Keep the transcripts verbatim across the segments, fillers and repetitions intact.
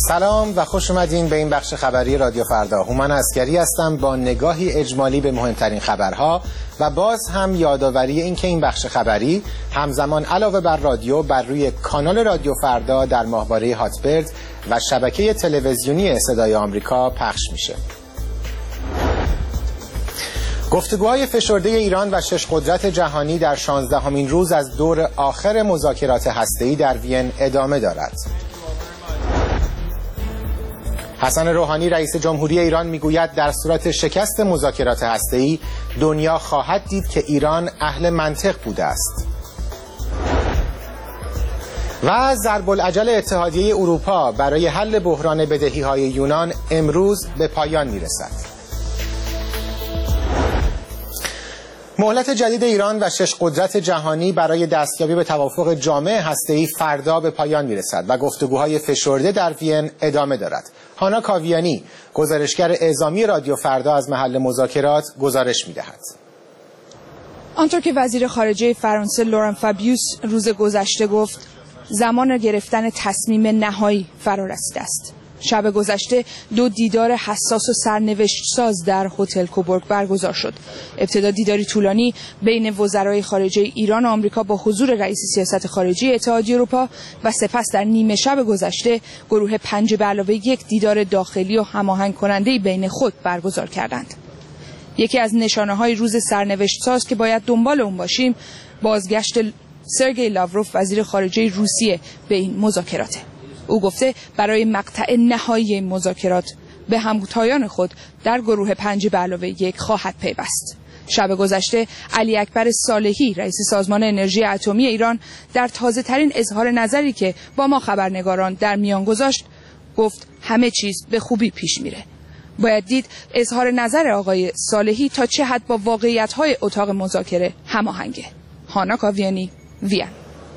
سلام و خوش اومدین به این بخش خبری رادیو فردا. هومن عسکری هستم با نگاهی اجمالی به مهمترین خبرها و باز هم یادآوری این که این بخش خبری همزمان علاوه بر رادیو بر روی کانال رادیو فردا در ماهواره هاتبرد و شبکه تلویزیونی صدای آمریکا پخش میشه. گفتگوهای فشرده ایران و شش قدرت جهانی در شانزدهمین روز از دور آخر مذاکرات هسته‌ای در وین ادامه دارد. حسن روحانی رئیس جمهوری ایران میگوید در صورت شکست مذاکرات هسته‌ای دنیا خواهد دید که ایران اهل منطق بوده است. و ضرب العجل اتحادیه اروپا برای حل بحران بدهی‌های یونان امروز به پایان میرسد. مهلت جدید ایران و شش قدرت جهانی برای دستیابی به توافق جامع هسته‌ای فردا به پایان میرسد و گفتگوهای فشرده در وین ادامه دارد. هانا کاویانی، گزارشگر اعزامی رادیو فردا از محل مذاکرات گزارش می‌دهد. آنطور که وزیر خارجه فرانسه لوران فابیوس روز گذشته گفت، زمان گرفتن تصمیم نهایی فرا رسیده است. شب گذشته دو دیدار حساس و سرنوشت ساز در هتل کوبورگ برگزار شد. ابتدا دیداری طولانی بین وزرای خارجه ایران و آمریکا با حضور رئیس سیاست خارجی اتحادیه اروپا و سپس در نیمه شب گذشته گروه پنج به علاوه یک دیدار داخلی و هماهنگ کننده بین خود برگزار کردند. یکی از نشانه‌های روز سرنوشت ساز که باید دنبال اون باشیم، بازگشت سرگئی لاوروف وزیر خارجه روسیه به این مذاکراته. او گفته برای مقطع نهایی این مذاکرات به همتایان خود در گروه پنج به علاوه یک خواهد پیوست. شب گذشته علی اکبر صالحی رئیس سازمان انرژی اتمی ایران در تازه ترین اظهار نظری که با ما خبرنگاران در میان گذاشت گفت همه چیز به خوبی پیش میره. باید دید اظهار نظر آقای صالحی تا چه حد با واقعیت‌های اتاق مذاکره هماهنگه. هانا کاویانی، وین.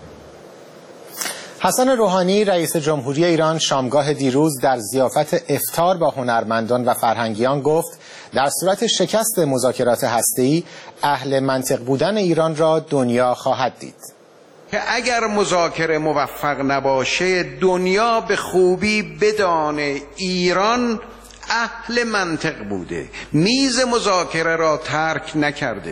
حسن روحانی رئیس جمهوری ایران شامگاه دیروز در ضیافت افطار با هنرمندان و فرهنگیان گفت در صورت شکست مذاکرات هسته‌ای اهل منطق بودن ایران را دنیا خواهد دید. که اگر مذاکره موفق نباشه دنیا به خوبی بدانه ایران اهل منطق بوده، میز مذاکره را ترک نکرده.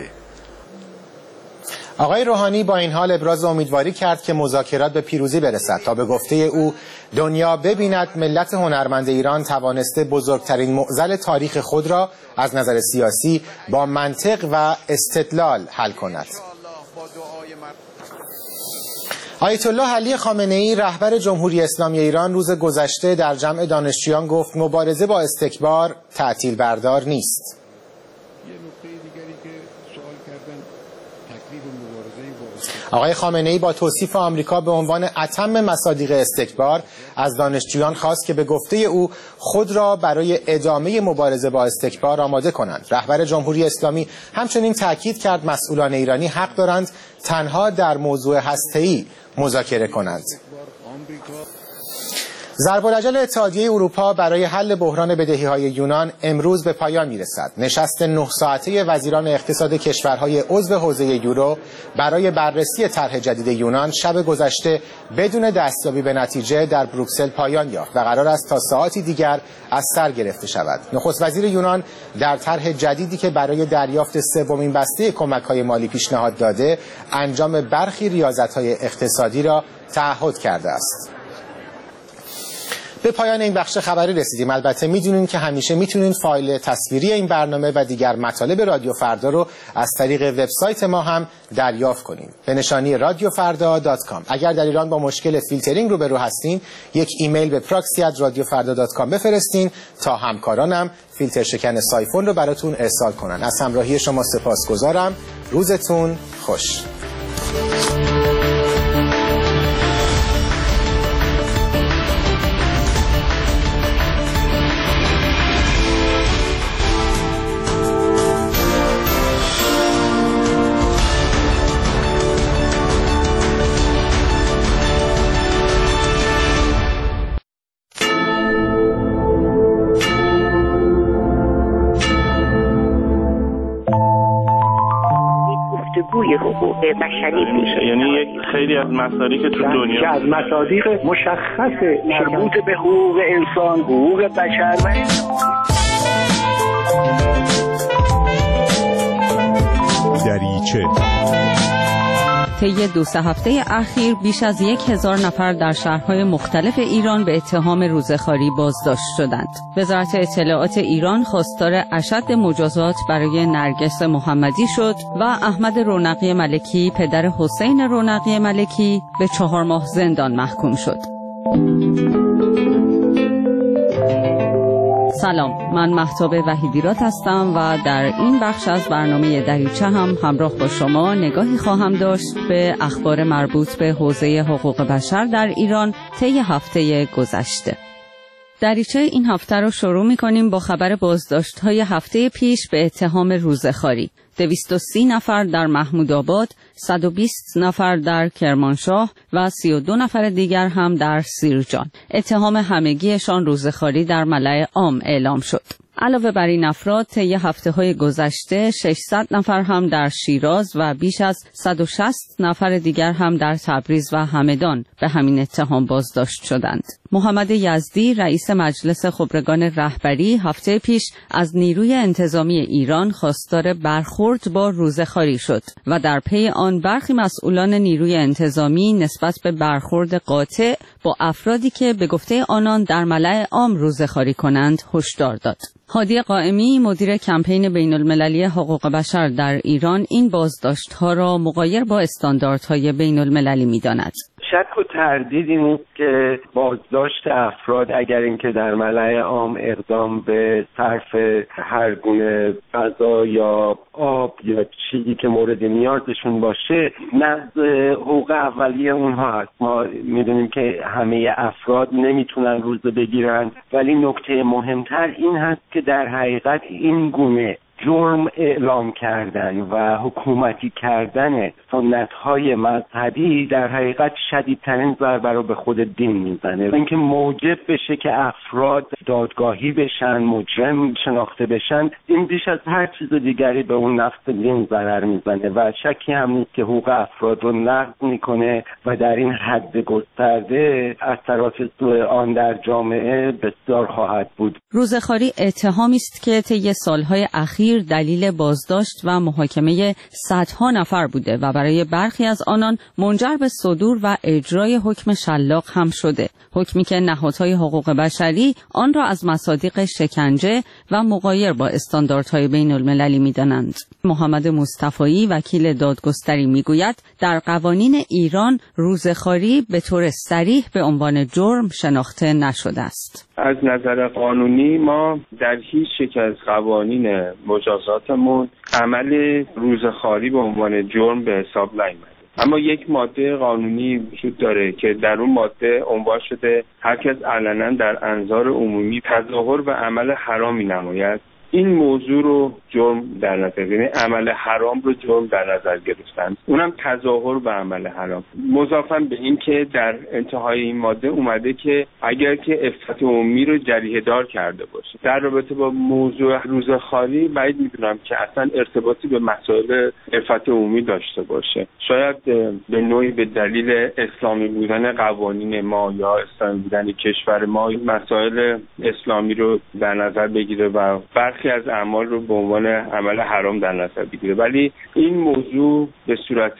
آقای روحانی با این حال ابراز امیدواری کرد که مذاکرات به پیروزی برسد تا به گفته او دنیا ببیند ملت هنرمند ایران توانسته بزرگترین معضل تاریخ خود را از نظر سیاسی با منطق و استدلال حل کند. آیت الله علی خامنه‌ای رهبر جمهوری اسلامی ایران روز گذشته در جمع دانشجویان گفت مبارزه با استکبار تعطیل بردار نیست. آقای خامنه‌ای با توصیف آمریکا به عنوان اتم مصادیق استکبار از دانشجویان خواست که به گفته او خود را برای ادامه مبارزه با استکبار آماده کنند. رهبر جمهوری اسلامی همچنین تاکید کرد مسئولان ایرانی حق دارند تنها در موضوع هسته‌ای مذاکره کنند. ضرب العجل اتحادیه اروپا برای حل بحران بدهی‌های یونان امروز به پایان می‌رسد. نشست نه ساعته وزیران اقتصاد کشورهای عضو حوزه یورو برای بررسی طرح جدید یونان شب گذشته بدون دستیابی به نتیجه در بروکسل پایان یافت و قرار است تا ساعاتی دیگر از سر گرفته شود. نخست وزیر یونان در طرح جدیدی که برای دریافت سومین بسته کمک‌های مالی پیشنهاد داده، انجام برخی ریاضت‌های اقتصادی را تعهد کرده است. به پایان این بخش خبری رسیدیم. البته میدونین که همیشه میتونین فایل تصویری این برنامه و دیگر مطالب رادیو فردا رو از طریق وبسایت ما هم دریافت کنین به نشانی رادیو فردا دات کام. اگر در ایران با مشکل فیلترینگ روبرو هستین یک ایمیل به پراکسی ات رادیو فردا دات کام بفرستین تا همکارانم فیلتر شکن سایفون رو براتون ارسال کنن. از همراهی شما سپاسگزارم. روزتون خوش. گویی جنبه حقوق بشری پیش. یعنی یک خیلی از مصادیق تو دنیا که از مصادیق مشخص مربوط به حقوق انسان، حقوق بشر و دریچه. طی دو سه هفته اخیر بیش از یک هزار نفر در شهرهای مختلف ایران به اتهام روزخواری بازداشت شدند. وزارت اطلاعات ایران خواستار اشد مجازات برای نرگس محمدی شد و احمد رونقی ملکی پدر حسین رونقی ملکی به چهار ماه زندان محکوم شد. سلام، من مهتاب وحیدیرات هستم و در این بخش از برنامه دریچه هم همراه با شما نگاهی خواهم داشت به اخبار مربوط به حوزه حقوق بشر در ایران طی هفته گذشته. دریچه این هفته رو شروع می‌کنیم با خبر بازداشت‌های هفته پیش به اتهام روزخواری. دویست و سی نفر در محمودآباد، صد و بیست نفر در کرمانشاه و سی و دو نفر دیگر هم در سیرجان. اتهام همگیشان روزخواری در ملأ عام اعلام شد. علاوه بر این افراد طی هفته‌های گذشته ششصد نفر هم در شیراز و بیش از صد و شصت نفر دیگر هم در تبریز و همدان به همین اتهام بازداشت شدند. محمد یزدی رئیس مجلس خبرگان رهبری هفته پیش از نیروی انتظامی ایران خواستار برخورد با روزخواری شد و در پی آن برخی مسئولان نیروی انتظامی نسبت به برخورد قاطع با افرادی که به گفته آنان در ملأ عام روزخواری کنند هشدار داد. هادی قائمی مدیر کمپین بین المللی حقوق بشر در ایران این بازداشت‌ها را مغایر با استانداردهای بین المللی می‌داند. شک و تردیدی نیست که بازداشت افراد اگر اینکه در ملأ عام اقدام به صرف هر گونه غذا یا آب یا چیزی که مورد نیازشون باشه نقض حقوق اولیه اونها هست. ما میدونیم که همه افراد نمیتونن روزه بگیرن، ولی نکته مهمتر این هست که در حقیقت این گونه جرم اعلام کردن و حکومتی کردن سنت‌های مذهبی در حقیقت شدیدترین ضربه رو به خود دین میزنه. اینکه موجب بشه که افراد دادگاهی بشن، مجرم شناخته بشن، این بیش از هر چیز دیگری به اون نفس دین ضرر میزنه و شکی هم نیست که حقوق افراد رو نقض میکنه و در این حد گسترده اثرات سوء آن در جامعه بسیار خواهد بود. روزخواری اتهامی است که طی سالهای اخیر دلیل بازداشت و محاکمه صدها نفر بوده و برای برخی از آنان منجر به صدور و اجرای حکم شلاق هم شده. حکمی که نهادهای حقوق بشری آن را از مصادیق شکنجه و مغایر با استانداردهای بین المللی می‌دانند. محمد مصطفایی وکیل دادگستری میگوید در قوانین ایران روزخواری به طور صریح به عنوان جرم شناخته نشده است. از نظر قانونی ما در هیچ یک از قوانین مجازاتمون عمل روزخواری به عنوان جرم به حساب نیامده. اما یک ماده قانونی وجود داره که در اون ماده عنوان شده هر کس علنا در انظار عمومی تظاهر و عمل حرامی نماید، این موضوع رو جرم در نظر، یعنی عمل حرام رو جرم در نظر گرفتن، اونم تظاهر و عمل حرام. مضافاً به این که در انتهای این ماده اومده که اگر که عفت عمومی رو جریحه دار کرده باشه. در رابطه با موضوع روزخواری بعید میدونم که اصلا ارتباطی به مسائل عفت عمومی داشته باشه. شاید به نوعی به دلیل اسلامی بودن قوانین ما یا اسلامی بودن کشور ما مسائل اسلامی رو در نظر بگیره و برخی از اعمال رو به عنوان عمل حرام در نظر بگیره، ولی این موضوع به صورت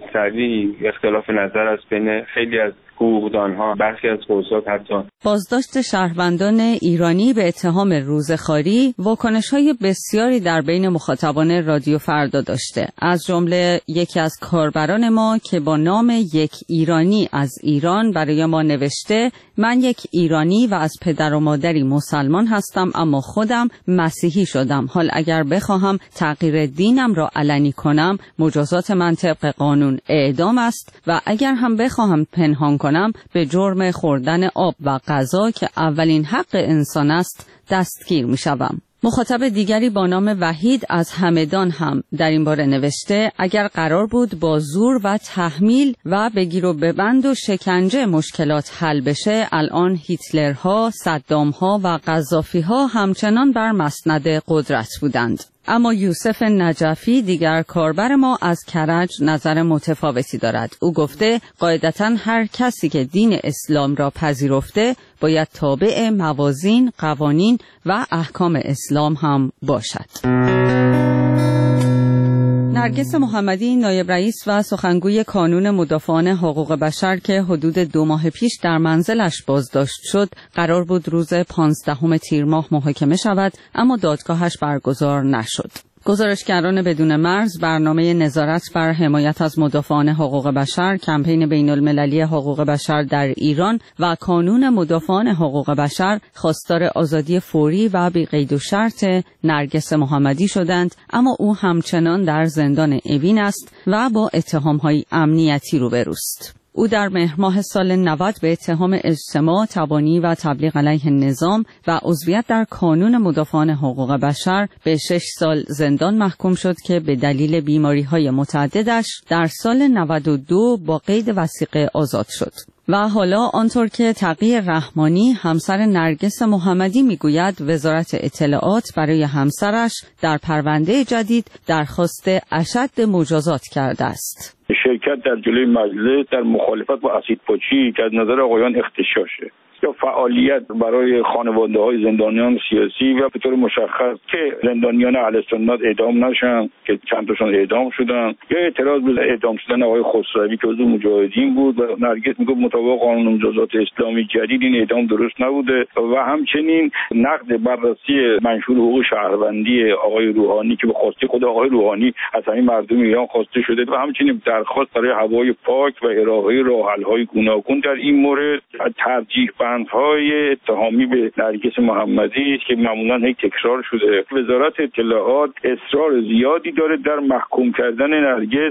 سریع اختلاف نظر است بین خیلی از حقوقدانها، برخی از قضات حتی. بازداشت شهروندان ایرانی به اتهام روزخواری واکنش‌های بسیاری در بین مخاطبان رادیو فردا داشته. از جمله یکی از کاربران ما که با نام یک ایرانی از ایران برای ما نوشته: من یک ایرانی و از پدر و مادری مسلمان هستم، اما خودم مسیحی شدم. حال اگر بخواهم تغییر دینم را علنی کنم، مجازات من طبق قانون اعدام است و اگر هم بخواهم پنهان کنم به جرم خوردن آب و غذا که اولین حق انسان است دستگیر می شوم. مخاطب دیگری با نام وحید از همدان هم در این باره نوشته: اگر قرار بود با زور و تحمیل و بگیر و ببند و شکنجه مشکلات حل بشه، الان هیتلرها، صدامها و قذافیها همچنان بر مسند قدرت بودند. اما یوسف نجفی دیگر کاربر ما از کرج نظر متفاوتی دارد. او گفته قاعدتاً هر کسی که دین اسلام را پذیرفته باید تابع موازین، قوانین و احکام اسلام هم باشد. نرگس محمدی نایب رئیس و سخنگوی کانون مدافعان حقوق بشر که حدود دو ماه پیش در منزلش بازداشت شد، قرار بود روز پانزدهم تیر ماه محاکمه شود، اما دادگاهش برگزار نشد. گزارشگران بدون مرز برنامه نظارت بر حمایت از مدافعان حقوق بشر، کمپین بین المللی حقوق بشر در ایران و کانون مدافعان حقوق بشر خواستار آزادی فوری و بی قید و شرط نرگس محمدی شدند، اما او همچنان در زندان اوین است و با اتهام‌های امنیتی روبروست. او در مهر ماه سال نود به اتهام اجتماع، تبانی و تبلیغ علیه نظام و عضویت در کانون مدافعان حقوق بشر به شش سال زندان محکوم شد که به دلیل بیماری‌های متعددش در سال نود و دو با قید وثیقه آزاد شد. و حالا آنطور که تقی رحمانی همسر نرگس محمدی میگوید، وزارت اطلاعات برای همسرش در پرونده جدید درخواست اشد مجازات کرده است. شرکت در جلوی مجلس در مخالفت با اسیدپاچی که از نظر آقایان اغتشاشه، یا فعالیت برای خانواده‌های زندانیان سیاسی و به طور مشخص که زندانیان اهل سنت اعدام نشن که چند تاشون اعدام شدن، یا اعتراض به اعدام شدن آقای خسروی که عضو مجاهدین بود و نرگس میگفت مطابق قانون مجازات اسلامی جدید این اعدام درست نبوده، و همچنین نقد بررسی منشور حقوق شهروندی آقای روحانی که به خواسته خود آقای روحانی از همین مردم ایران خواسته شده، و همچنین درخواست برای هوای پاک و ارائه راه‌حل‌های گوناگون در این مورد. ترجیح های اتهامی به نرگس محمدی است که معمولا هی تکرار شده. وزارت اطلاعات اصرار زیادی داره در محکوم کردن نرگس.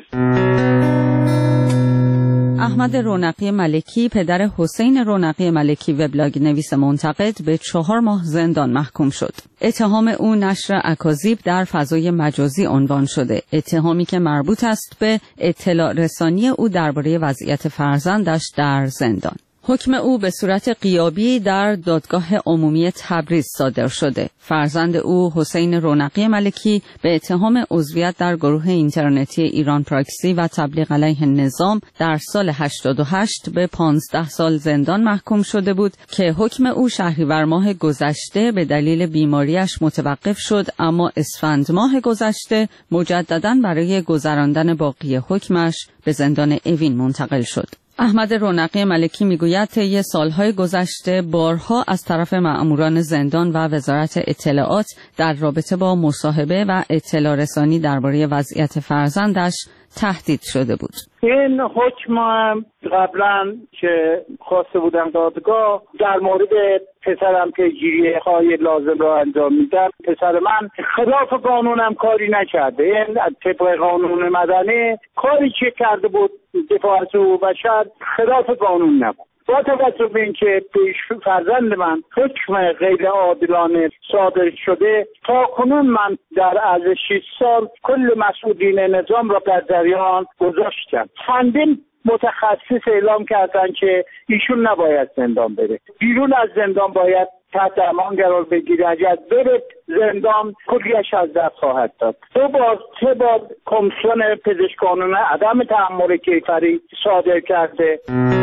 احمد رونقی ملکی پدر حسین رونقی ملکی وبلاگ نویس منتقد به چهار ماه زندان محکوم شد. اتهام او نشر اکاذیب در فضای مجازی عنوان شده، اتهامی که مربوط است به اطلاع رسانی او درباره وضعیت فرزندش در زندان. حکم او به صورت غیابی در دادگاه عمومی تبریز صادر شده. فرزند او حسین رونقی ملکی به اتهام عضویت در گروه اینترنتی ایران پراکسی و تبلیغ علیه نظام در سال هشتاد و هشت به پانزده سال زندان محکوم شده بود که حکم او شهریور ماه گذشته به دلیل بیماریش متوقف شد، اما اسفند ماه گذشته مجدداً برای گذراندن باقی حکمش به زندان اوین منتقل شد. احمد رونقی ملکی میگوید طی سالهای گذشته بارها از طرف مأموران زندان و وزارت اطلاعات در رابطه با مصاحبه و اطلاع رسانی درباره وضعیت فرزندش تهدید شده بود. این حکم قبلا که خواسته بودن دادگاه در مورد پسرم که گیریه های لازم را انجام میدم، پسر من خلاف قانونم کاری نکرده، این طبق قانون مدنی کاری که کرده بود دفاع از حقوق بشر خلاف قانون نبود. با توجه به اینکه پیش فرزند من حکم غیر عادلانه صادر شده، تا کنون من در عرض شش سال کل مسئولین نظام را در جریان گذاشتم. چندین متخصص اعلام کردن که ایشون نباید زندان بره، بیرون از زندان باید تحت امان قرار بگیره، اگر بره زندان کلیش از دست خواهد داد. دو بار سه بار کمیسیون پزشکانه عدم تحمل کیفری صادر کرده.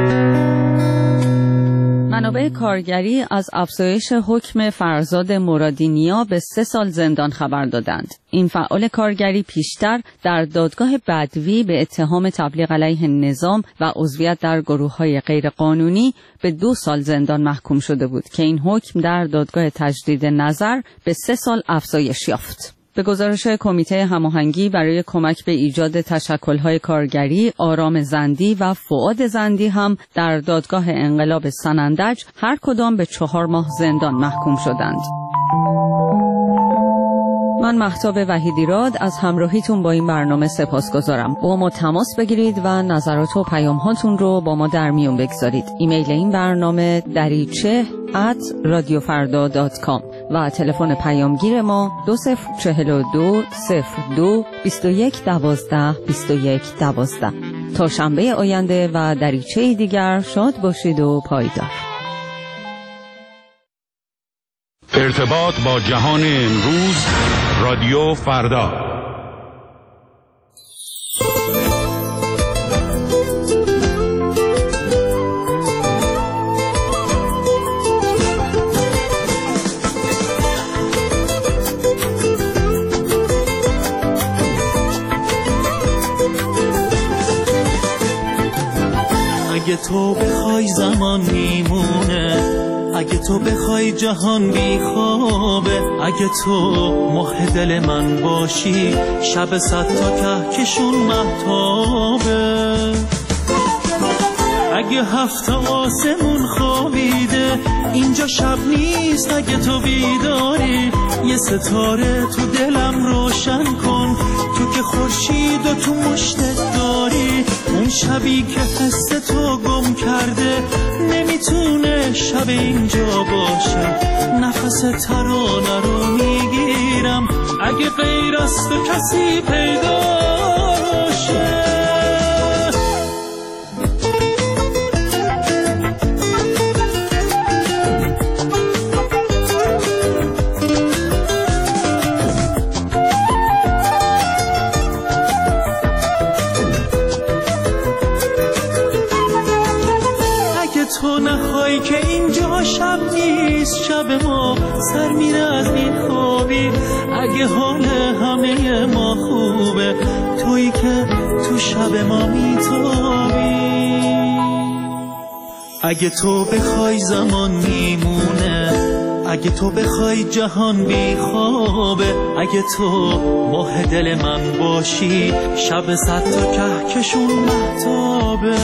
منابع کارگری از افزایش حکم فرزاد مرادینیا به سه سال زندان خبر دادند. این فعال کارگری پیشتر در دادگاه بدوی به اتهام تبلیغ علیه نظام و عضویت در گروه‌های غیرقانونی به دو سال زندان محکوم شده بود که این حکم در دادگاه تجدید نظر به سه سال افزایش یافت. به گزارش کمیته هماهنگی برای کمک به ایجاد تشکل‌های کارگری، آرام زندی و فؤاد زندی هم در دادگاه انقلاب سنندج هر کدام به چهار ماه زندان محکوم شدند. من مهتاب وحیدیراد از همراهیتون با این برنامه سپاسگزارم. با ما تماس بگیرید و نظرات و پیام هاتون رو با ما در میون بگذارید. ایمیل این برنامه دریچه ات رادیو فردا دات کام و تلفن پیامگیر ما دو صفر چهل و دو صفر دو بیست و یک دوازده بیست و یک دوازده. تا شنبه آینده و دریچه دیگر شاد باشید و پایدار. ارتباط با جهان امروز، رادیو فردا. اگه تو بخوای زمان میمونه، اگه تو بخوای جهان بی خوابه، اگه تو ماه دل من باشی شب صد تا کهکشون مهتابه، اگه هفت آسمون خوابیده اینجا شب نیست، اگه تو بیداری یه ستاره تو دلم روشن کن، تو که خورشید و تو مشتت داری، اون شبی که حس تو گم کرده نمیتونه شب اینجا باشه، نفس ترانه رو میگیرم اگه غیر از تو کسی پیدا شه. تو نخوای که اینجا شب نیست، شب ما سر میره از این خوابی، اگه حال همه ما خوبه تویی که تو شب ما میتابی، اگه تو بخوای زمان میمونه، اگه تو بخوای جهان بی خوابه، اگه تو ماه دل من باشی شب صد تا کهکشون مهتابه،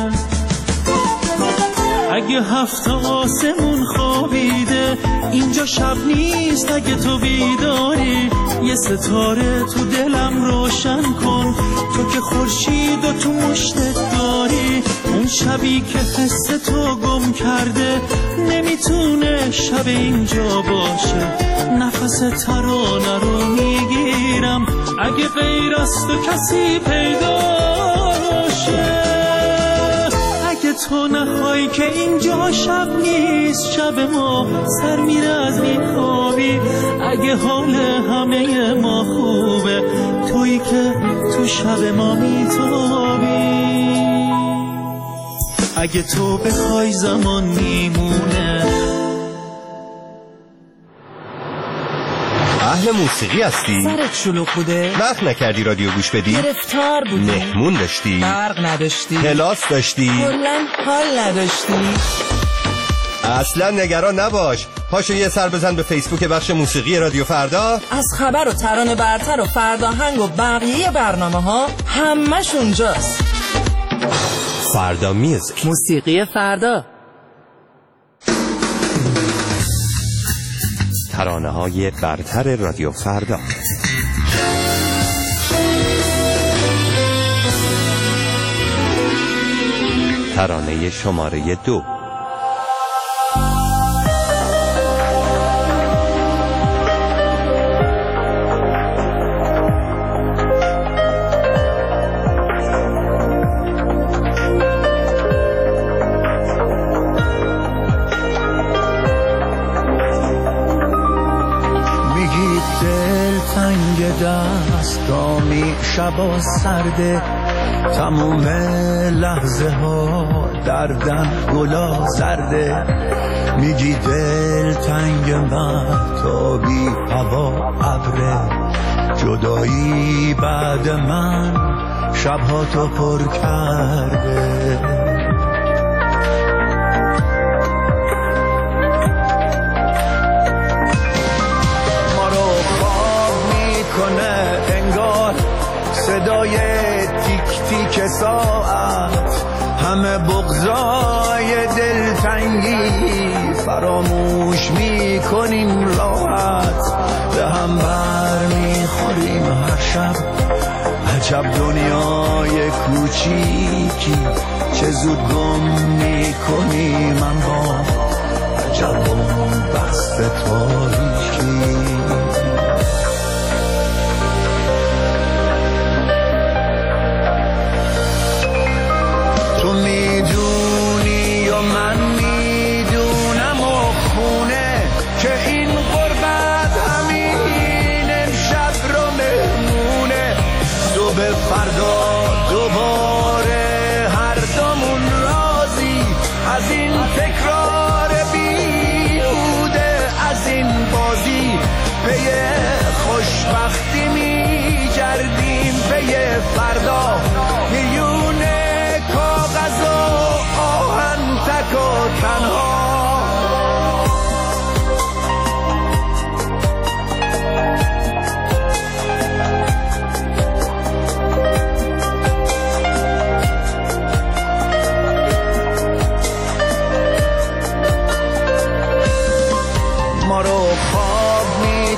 اگه هفت آسمون خوابیده اینجا شب نیست، اگه تو بیداری یه ستاره تو دلم روشن کن، تو که خورشید و تو مشتت داری، اون شبی که حس تو گم کرده نمیتونه شب اینجا باشه، نفس ترانه رو میگیرم اگه غیر از تو کسی پیدا شه. اگه تو نخوای که اینجا شب نیست، شب ما سر میره از این خوابی، اگه حال همه ما خوبه تویی که تو شب ما میتابی، اگه تو بخوای زمان میمونه. اهل موسیقی هستی؟ سرت شلوغ بوده؟ وقت نکردی رادیو گوش بدی؟ گرفتار بودی؟ مهمون داشتی؟ برق نداشتی؟ کلاس داشتی؟ کلاً حال نداشتی؟ اصلا نگران نباش، پاشو یه سر بزن به فیسبوک بخش موسیقی رادیو فردا، از خبر و ترانه برتر و فرداهنگ و بقیه برنامه ها همش اونجاست. فردا میوزیک، موسیقی فردا، ترانه های برتر رادیو فردا. ترانه شماره دو. دستامی شبا سرده، تموم لحظه ها دردم گلا زرده، میگی دل تنگ مهتابی هوا ابره، جدایی بعد من شبها تو پر کرده، صدای تیک تیک ساعت، همه بغضای دلتنگی فراموش میکنیم راحت، به هم بر میخوریم هر شب، عجب دنیای کوچیکی چه زود گم میکنیم اما عجب اون بست تاریکی. تو میدونی یا من میدونم و خونه که این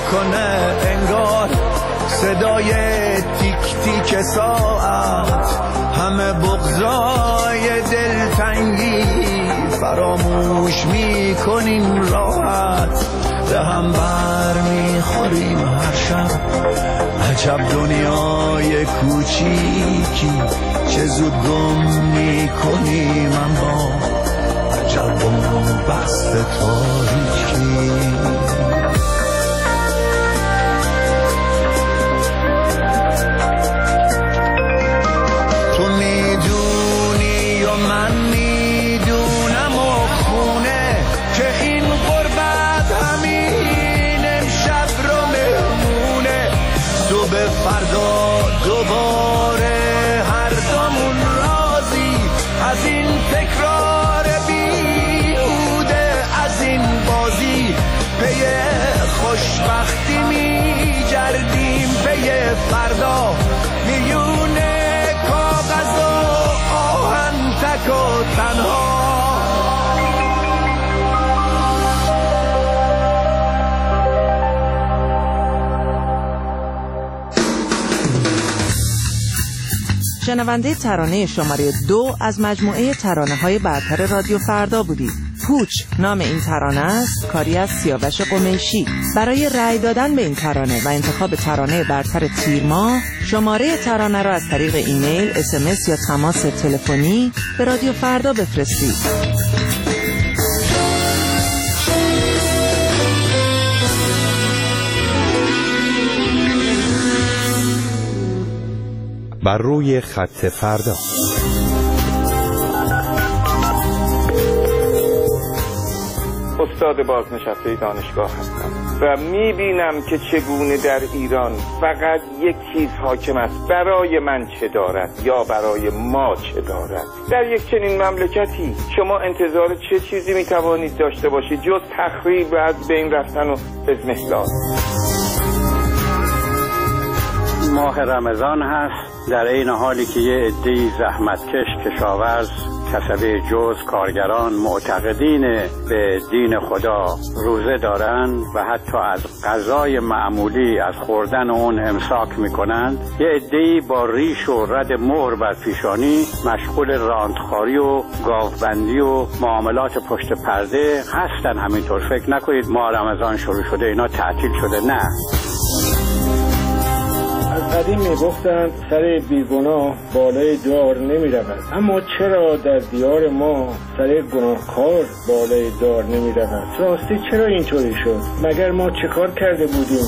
میکنه انگار صدای تیک تیک ساعت، همه بغضای دلتنگی فراموش میکنیم راحت، به هم بر میخوریم هر شب. عجب دنیای کوچیکی چه زود گم میکنیم، اما عجب بست تاریکی. تو میدونی و من میدونم و خونه که این غربت همین امشب رو مهمونه. صبح فردا دوباره هر دومون راضی از این تکرار بیهوده، از این بازی پی خوشبختی میگردیم، پی فردا میونه کاغذ و آهن تک و تنها. شنونده ترانه شماره دو از مجموعه ترانه‌های برتر رادیو فردا بودید. پوچ نام این ترانه است، کاری از سیاوش قمیشی. برای رأی دادن به این ترانه و انتخاب ترانه برتر تیر ماه، شماره ترانه را از طریق ایمیل، اس ام اس یا تماس تلفنی به رادیو فردا بفرستید. بر روی خط فردا. استاد بازنشسته دانشگاه هستم و میبینم که چگونه در ایران فقط یک چیز حاکم است، برای من چه دارد یا برای ما چه دارد. در یک چنین مملکتی شما انتظار چه چیزی میتوانید داشته باشید جز تخریب و از بین رفتن و اضمحلال. ماه رمضان هست، در این حالی که یه عده‌ای زحمتکش، کشاورز، کسبه جز، کارگران معتقدین به دین خدا روزه دارن و حتی از غذای معمولی از خوردن اون امساک میکنند، یه عده‌ای با ریش و رد مهر بر پیشانی مشغول راندخاری و گاوبندی و معاملات پشت پرده هستن. همینطور فکر نکنید ماه رمضان شروع شده اینا تعطیل شده، نه. از قدیم میگفتند سر بیگناه بالای دار نمی رود، اما چرا در دیار ما سر گناهکار بالای دار نمی رود؟ راستی چرا اینطوری شد؟ مگر ما چه کار کرده بودیم؟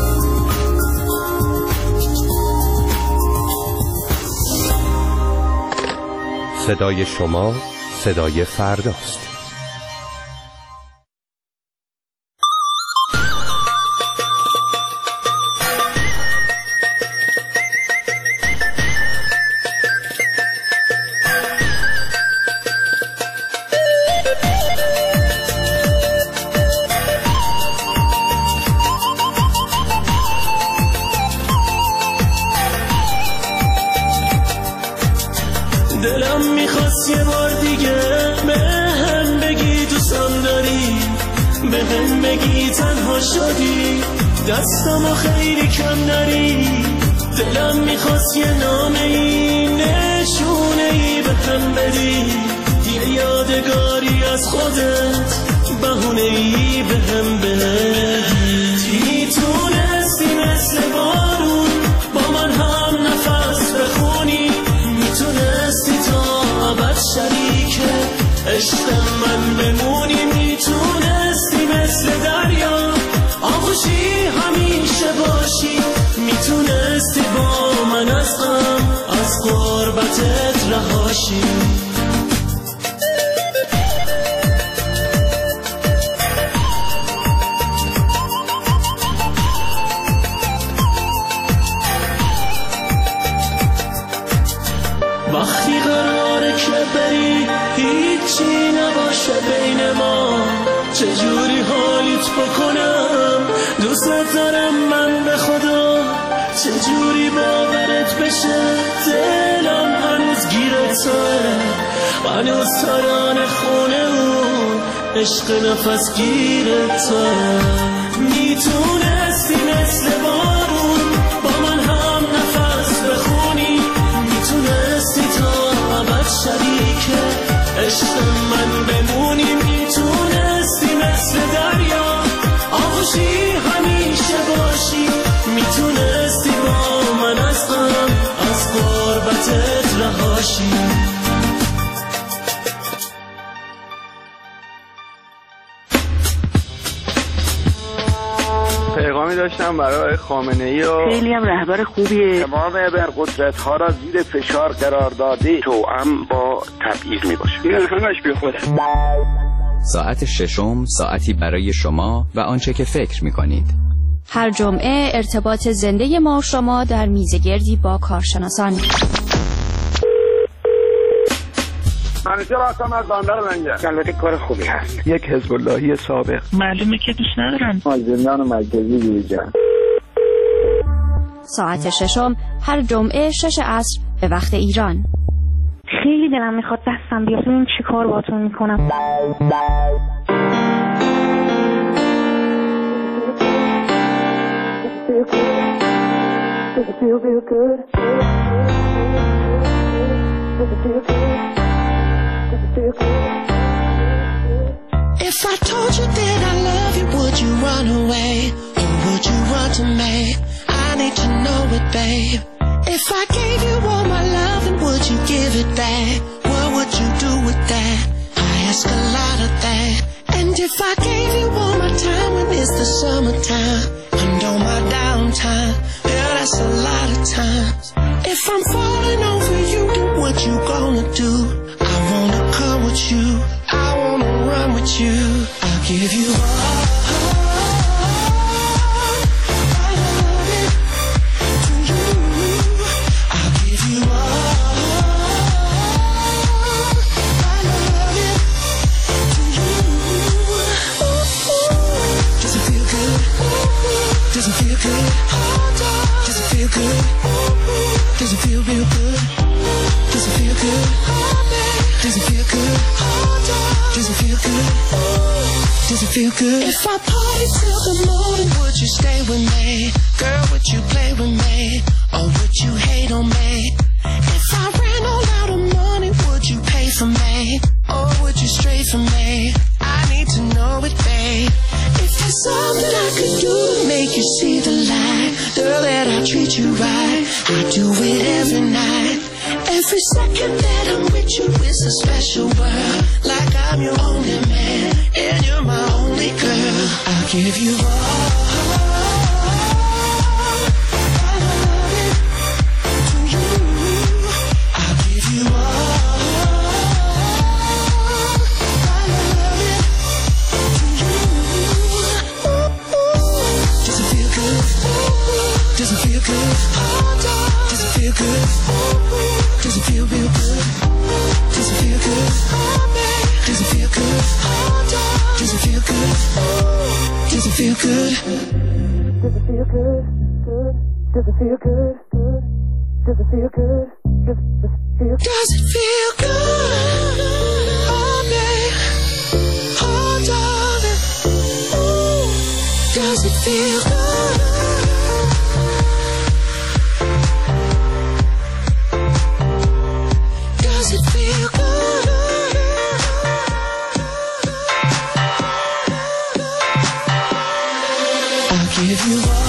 صدای شما صدای فرداست. دلم میخواست یه بار دیگه به هم بگی دوستم داری، به هم بگی تنها شدی، دستمو خیلی کم داری. دلم میخواست یه نامه‌ای، نشونه‌ای به هم بدی، یه یادگاری از خودت، بهونه‌ای به هم بدی. میتونستی مثل بارون با من هم نفس بخونی، میتونستی تا ابد شریک عشق من بمونی، میتونستی مثل دریا آغوشی همیشه باشی، میتونستی با من از غم از غربتت رهاشی. وقتی قراره که بری هیچی نباشه بین ما، چجوری حالیت بکنم، دوست دارم من به خدا، چجوری باورت بشه، دلم هنوز گیرته، هنوز ترانه خونه اون عشق نفس گیرته. میتونستی باشی همیشه باشی، میتونستی با من از غم از غربتت رهاشی. پیغامی داشتم برای خامنه‌ای و خیلی هم رهبر خوبیه. تمام ابرقدرت‌ها را زیر فشار قرار داده توأم با تبعیض میباشه. این همش بیخوده. ساعت ششم ساعتی برای شما و آنچه که فکر می‌کنید. هر جمعه ارتباط زنده ما و شما در میزگردی با کارشناسان. همیشه راستم از بندر منگه. البته کار خوبی هست. یک حزب اللهی سابق. معلومه که دوست ندارن. از زندان مرکزی بیرون. ساعت ششم هر جمعه شش عصر به وقت ایران. خیلی دلم میخواد دستم بیاد ببینم چی کار باتون میکنم. If I told you that I love you, would you run away? Or would you run to me? I need to know it, babe. If I gave you all my love, and would you give it back? What would you do with that? I ask a lot of that. And if I gave you all my time when it's the summertime and on my downtime, yeah, that's a lot of times. If I'm falling over you, then what you gonna do? I wanna come with you, I wanna run with you. I'll give you all I love it to you. I'll give you all I love it to you. Does it feel good? Does it feel good? Does it feel good? Does it feel real good? Does it feel good? Does it feel good? Does it feel good? Does it feel good? If I party till the morning, would you stay with me? Girl, would you play with me? Or would you hate on me? If I ran all out of money, would you pay for me? Or would you stray from me? I need to know it, babe. If there's something I could do to make you see the light, girl, that I treat you right, I do it every night. Every second that I'm with you is a special world. Like I'm your only man and you're my only girl. I'll give you all I love it to you. I'll give you all I love it to you. Does it feel good? Does it feel good? Does it feel good? Does it feel real good? Does it feel good? Does it feel good? Does it feel good? Does it feel good? Does it feel good? Does it feel good? Does it feel good? Does it feel good? Oh, babe. Oh, darling. Does it feel good? Does it feel good? I'll give you all